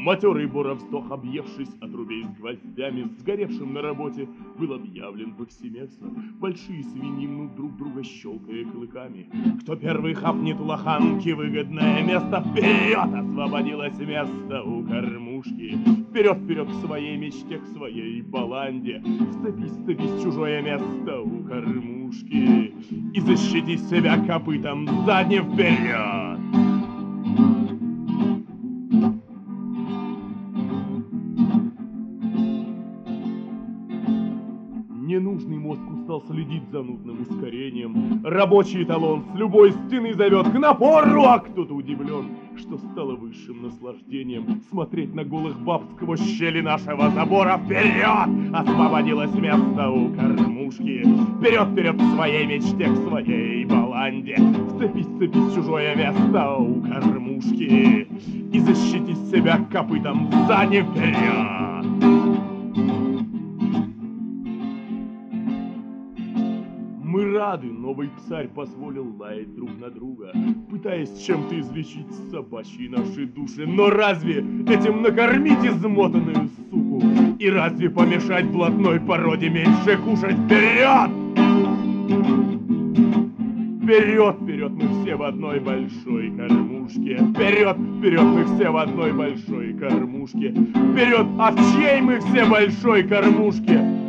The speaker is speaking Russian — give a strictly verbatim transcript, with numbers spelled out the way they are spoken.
Матерый боровздох, объевшись, отрубей с гвоздями, сгоревшим на работе, был объявлен повсеместно. Большие свиньи мнут друг друга, щелкая клыками. Кто первый хапнет у лоханки выгодное место, вперед! Освободилось место у кормушки. Вперед, вперед к своей мечте, к своей баланде. Вцепись, вцепись в чужое место у кормушки и защити себя копытом задним вперед. Ненужный мозг устал следить за нудным ускорением. Рабочий талон с любой стены зовет к напору, а кто-то удивлен, что стало высшим наслаждением смотреть на голых баб сквозь щели нашего забора. Вперед! Освободилось место у кормушки. Вперед, вперед к своей мечте, к своей баланде. Вцепись, вцепись в чужое место у кормушки и защити себя копытом задним вперед. Мы рады, новый псарь позволил лаять друг на друга, пытаясь чем-то излечить собачьи наши души. Но разве этим накормить измотанную суку? И разве помешать блатной породе меньше кушать? Вперед! Вперед, вперед, мы все в одной большой кормушке. Вперед, вперед, мы все в одной большой кормушке. Вперед, а в чьей мы все большой кормушке?